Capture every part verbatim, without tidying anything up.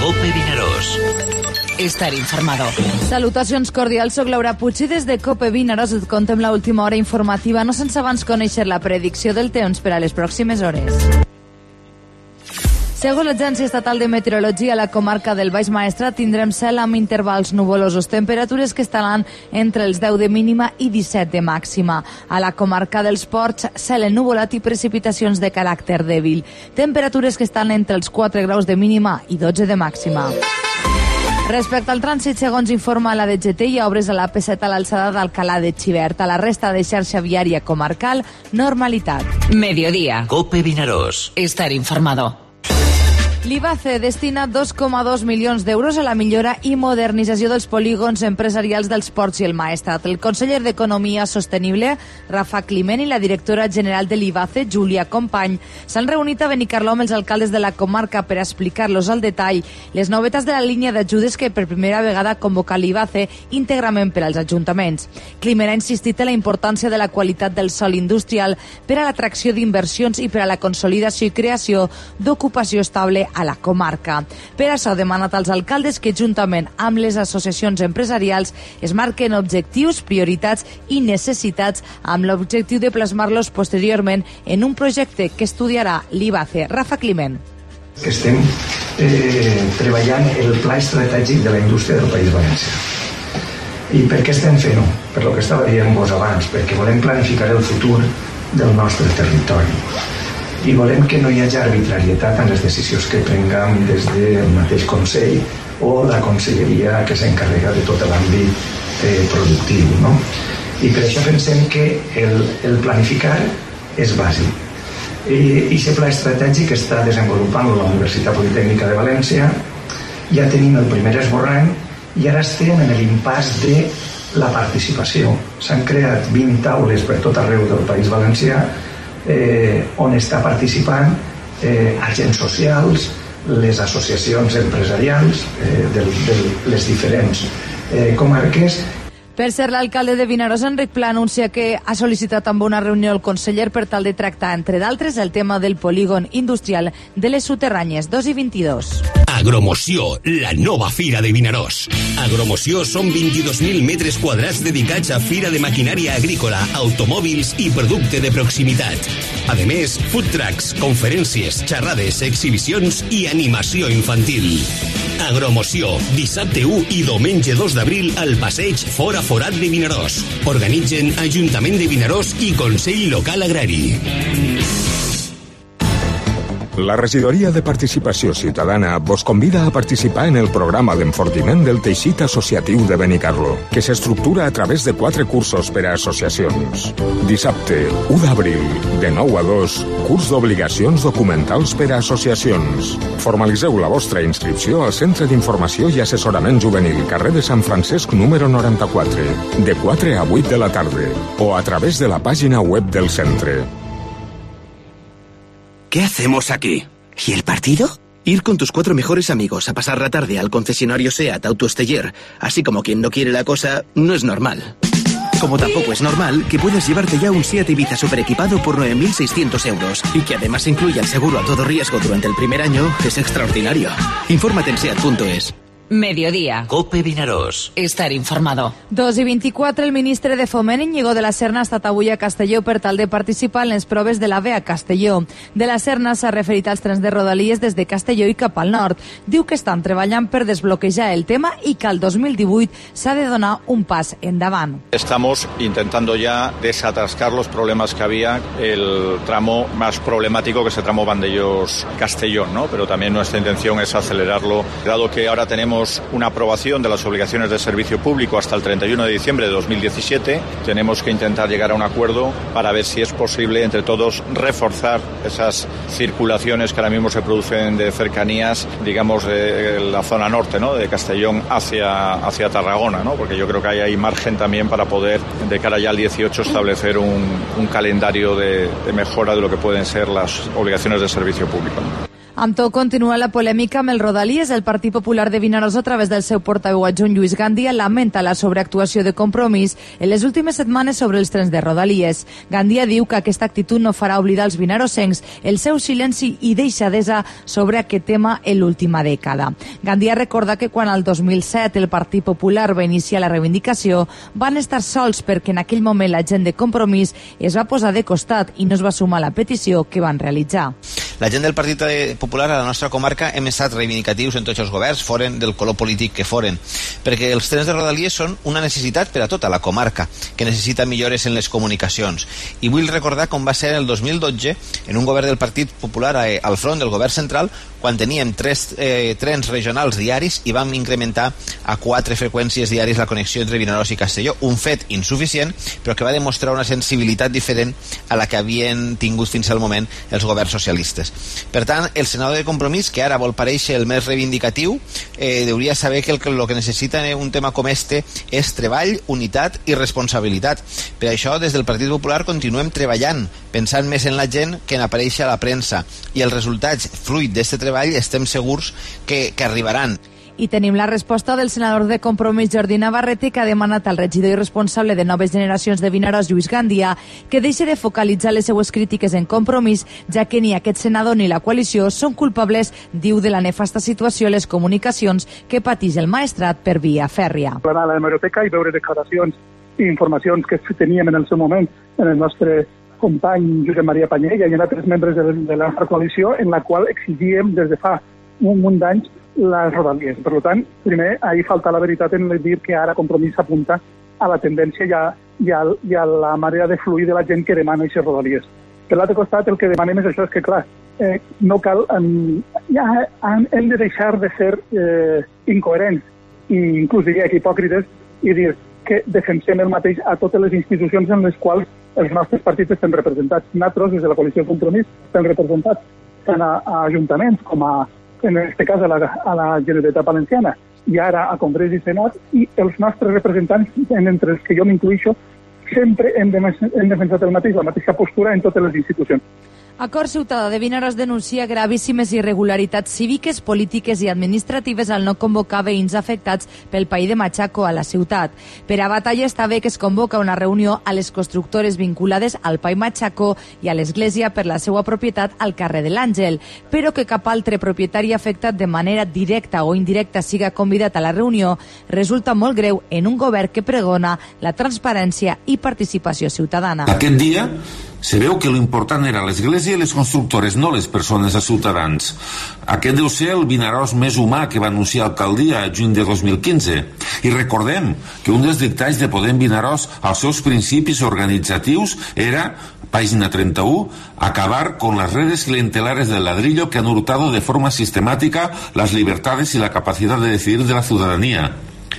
COPE Vinaròs. Estar informado. Salutacions cordials, soc Laura Puig i des de COPE Vinaròs et contem l'última hora informativa, no sense abans conèixer la predicció del temps per a les pròximes hores. Segons l'Agència Estatal de Meteorologia, a la comarca del Baix Maestrat tindrem cel amb intervals nuvolosos, temperatures que estaran entre els deu de mínima i disset de màxima. A la comarca dels Ports, cel ennuvolat i precipitacions de caràcter dèbil, temperatures que estan entre els quatre graus de mínima i dotze de màxima. Respecte al trànsit, segons informa la D G T, hi ha obres a l'A P set a l'alçada d'Alcalà de Xivert. A la resta de xarxa viària comarcal, normalitat. Mediodía. COPE Vinaròs. Estar informado. L'IBACE destina dos coma dos milions d'euros a la millora i modernització dels polígons empresarials dels Ports i el Maestrat. El conseller d'Economia Sostenible, Rafa Climent, i la directora general de l'IBACE, Júlia Company, s'han reunit a Benicarló amb els alcaldes de la comarca per explicar-los al detall les novetats de la línia d'ajudes que per primera vegada convoca l'IBACE íntegrament per als ajuntaments. Climent ha insistit en la importància de la qualitat del sòl industrial per a l'atracció d'inversions i per a la consolidació i creació d'ocupació estable a la comarca. Per això ha demanat als alcaldes que, juntament amb les associacions empresarials, es marquen objectius, prioritats i necessitats amb l'objectiu de plasmar-los posteriorment en un projecte que estudiarà l'IBACE. Rafa Climent. Estem eh, treballant el pla estratègic de la indústria del País Valencià. I per què estem fent-ho? Per lo que estava dient vos abans, perquè volem planificar el futur del nostre territori. I volem que no hi hagi arbitrarietat en les decisions que prenguem des del mateix Consell o la Conselleria que s'encarrega de tot l'àmbit eh, productiu, no? I per això pensem que el, el planificar és bàsic. I aquest pla estratègic està desenvolupant la Universitat Politècnica de València, ja tenim el primer esborrany i ara estem en l'impàs de la participació. S'han creat vint taules per tot arreu del País Valencià Eh, on està participant eh, agents socials, les associacions empresarials eh, de, de les diferents eh, comarques. Per ser l'alcalde de Vinaròs, Enric Pla, anuncia que ha sol·licitat amb una reunió el conseller per tal de tractar, entre d'altres, el tema del polígon industrial de les Soterranyes dos i vint-i-dos. Agromoció, la nova fira de Vinaròs. Agromoció són vint-i-dos mil metres quadrats dedicats a fira de maquinària agrícola, automòbils i producte de proximitat. A més, food trucks, conferències, xerrades, exhibicions i animació infantil. Agromoció, dissabte u i diumenge dos d'abril al passeig Fora Forat de Vinaròs. Organitzen Ajuntament de Vinaròs i Consell Local Agrari. La Regidoria de Participació Ciutadana vos convida a participar en el programa d'enfortiment del teixit associatiu de Benicarló, que s'estructura a través de quatre cursos per a associacions. Dissabte, u d'abril, de nou a dos, curs d'obligacions documentals per a associacions. Formalitzeu la vostra inscripció al Centre d'Informació i Assessorament Juvenil, carrer de Sant Francesc, número noranta-quatre, de quatre a vuit de la tarda, o a través de la pàgina web del centre. ¿Qué hacemos aquí? ¿Y el partido? Ir con tus cuatro mejores amigos a pasar la tarde al concesionario SEAT Autoesteller, así como quien no quiere la cosa, no es normal. Como tampoco es normal que puedas llevarte ya un SEAT Ibiza superequipado por nueve mil seiscientos euros y que además incluya el seguro a todo riesgo durante el primer año, es extraordinario. Infórmate en seat punto es. Mediodía. COPE Vinaròs. Estar informado. dos i vint-i-quatre, el ministre de Foment, Íñigo de la Serna, ha estat avui a Castelló per tal de participar en les proves de l'AVE a Castelló. De la Serna s'ha referit als trens de Rodalies des de Castelló i cap al nord. Diu que estan treballant per desbloquejar el tema i que el dos mil divuit s'ha de donar un pas endavant. Estamos intentando ya desatascar los problemas que había, el tramo más problemático que es el tramo Vandellós-Castellón, ¿no? Pero también nuestra intención es acelerarlo, dado que ahora tenemos una aprobación de las obligaciones de servicio público hasta el treinta y uno de diciembre de dos mil diecisiete. Tenemos que intentar llegar a un acuerdo para ver si es posible entre todos reforzar esas circulaciones que ahora mismo se producen de cercanías, digamos, de la zona norte, ¿no? De Castellón hacia, hacia Tarragona, ¿no? Porque yo creo que ahí hay margen también para poder, de cara ya al dieciocho, establecer un, un calendario de, de mejora de lo que pueden ser las obligaciones de servicio público, ¿no? Amb tot, continua la polèmica amb el Rodalies. El Partit Popular de Vinaròs, a través del seu portaveu adjunt Lluís Gandia, lamenta la sobreactuació de Compromís en les últimes setmanes sobre els trens de Rodalies. Gandia diu que aquesta actitud no farà oblidar als vinarosencs el seu silenci i deixadesa sobre aquest tema en l'última dècada. Gandia recorda que quan el dos mil set el Partit Popular va iniciar la reivindicació van estar sols perquè en aquell moment la gent de Compromís es va posar de costat i no es va sumar a la petició que van realitzar. La gent del Partit Popular a la nostra comarca hem estat reivindicatius en tots els governs, foren del color polític que foren, perquè els trens de Rodalies són una necessitat per a tota la comarca, que necessita millores en les comunicacions. I vull recordar com va ser el dos mil dotze, en un govern del Partit Popular al front del govern central, quan teníem tres eh, trens regionals diaris i vam incrementar a quatre freqüències diàries la connexió entre Vinaròs i Castelló, un fet insuficient, però que va demostrar una sensibilitat diferent a la que havien tingut fins al moment els governs socialistes. Per tant, el senador de Compromís, que ara vol parèixer el més reivindicatiu, eh, hauria saber que el, que el que necessita en un tema com este és treball, unitat i responsabilitat. Per això, des del Partit Popular continuem treballant, pensant més en la gent que en aparèixer a la premsa, i els resultats fruit d'aquest treball estem segurs que, que arribaran. I tenim la resposta del senador de Compromís, Jordi Navarrete, que ha demanat al regidor i responsable de Noves Generacions de Vinaròs, Lluís Gandia, que deixi de focalitzar les seues crítiques en Compromís, ja que ni aquest senador ni la coalició són culpables, diu, de la nefasta situació a les comunicacions que pateix el Maestrat per via fèrria. Anar a l'hemeroteca i veure declaracions i informacions que teníem en el seu moment en el nostre company Josep Maria Panyella i en altres membres de la nostra coalició, en la qual exigíem des de fa un munt d'anys les Rodalies. Per tant, primer, ahir falta la veritat en dir que ara Compromís s'apunta a la tendència i a, i, a, i a la manera de fluir de la gent que demana aquestes Rodalies. Per l'altre costat, el que demanem és això, és que, clar, eh, no cal... Um, ja hem de deixar de ser eh, incoherents i inclús diria que hipòcrites i dir que defensem el mateix a totes les institucions en les quals els nostres partits estem representats. Nosaltres, des de la coalició Compromís, estem representats tant a, a ajuntaments com a, en aquest cas, a la, a la Generalitat Valenciana i ara a Congrés i Senat, i els nostres representants, entre els que jo m'incluïxo, sempre hem, de, hem defensat el mateix, la mateixa postura en totes les institucions. Acord Ciutadà de Vinaròs denuncia gravíssimes irregularitats cíviques, polítiques i administratives al no convocar veïns afectats pel país de Machaco a la ciutat. Per a Batalla està bé que es convoca una reunió a les constructores vinculades al país Machaco i a l'església per la seva propietat al carrer de l'Àngel, però que cap altre propietari afectat de manera directa o indirecta siga convidat a la reunió resulta molt greu en un govern que pregona la transparència i participació ciutadana. Aquest dia se veu que l'important era l'església i les constructores, no les persones a ciutadans. Aquest deu ser el Vinaròs més humà que va anunciar l'alcaldia a juny de dos mil quinze. I recordem que un dels dictats de Podem Vinaròs als seus principis organitzatius era, pàgina trenta-u, acabar con las redes clientelares del ladrillo que han hurtado de forma sistemática las libertades y la capacidad de decidir de la ciudadanía.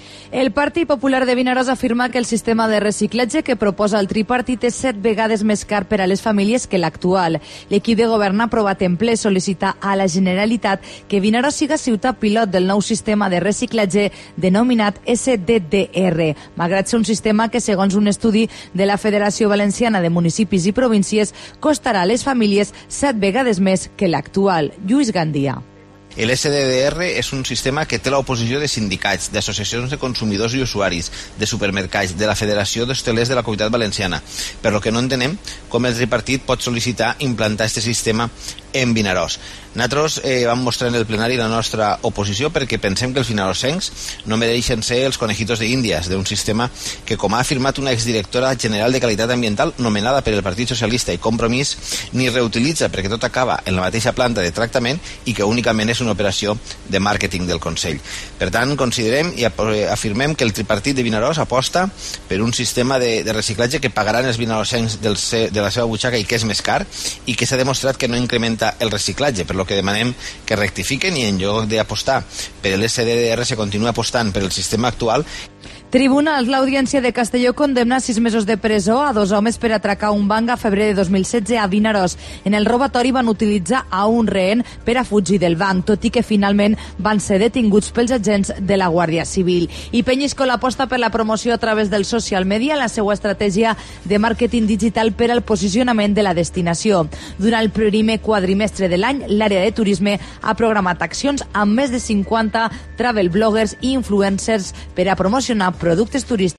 El Partit Popular de Vinaròs afirma que el sistema de reciclatge que proposa el tripartit és set vegades més car per a les famílies que l'actual. L'equip de govern ha aprovat en ple sol·licitar a la Generalitat que Vinaròs siga ciutat pilot del nou sistema de reciclatge denominat S D D R, malgrat ser un sistema que, segons un estudi de la Federació Valenciana de Municipis i Províncies, costarà a les famílies set vegades més que l'actual. Lluís Gandia. El S D D R és un sistema que té l'oposició de sindicats, d'associacions de consumidors i usuaris, de supermercats, de la Federació d'Hostelers de la Comunitat Valenciana, per lo que no entenem com el tripartit pot sol·licitar implantar aquest sistema en Vinaròs. Nosaltres eh, vam mostrar en el plenari la nostra oposició perquè pensem que els vinarossencs no mereixen ser els conejitos d'Índies d'un sistema que, com ha afirmat una exdirectora general de qualitat ambiental nomenada per el Partit Socialista i Compromís, ni reutilitza perquè tot acaba en la mateixa planta de tractament i que únicament és una operació de màrqueting del Consell. Per tant, considerem i afirmem que el tripartit de Vinaròs aposta per un sistema de, de reciclatge que pagaran els vinarossencs del, de la seva butxaca i que és més car i que s'ha demostrat que no incrementa el reciclatge, per lo que demanem que rectifiquen i en lloc d'apostar per l'S D D R se continua apostant per el sistema actual. Tribunals, l'Audiència de Castelló condemna sis mesos de presó a dos homes per atracar un banc a febrer de dos mil setze a Vinaròs. En el robatori van utilitzar a un rehén per a fugir del banc, tot i que finalment van ser detinguts pels agents de la Guàrdia Civil. I Peñíscola aposta per la promoció a través del social media en la seva estratègia de màrqueting digital per al posicionament de la destinació. Durant el primer quadrimestre de l'any, l'àrea de turisme ha programat accions amb més de cinquanta travel bloggers i influencers per a promocionar productes turístics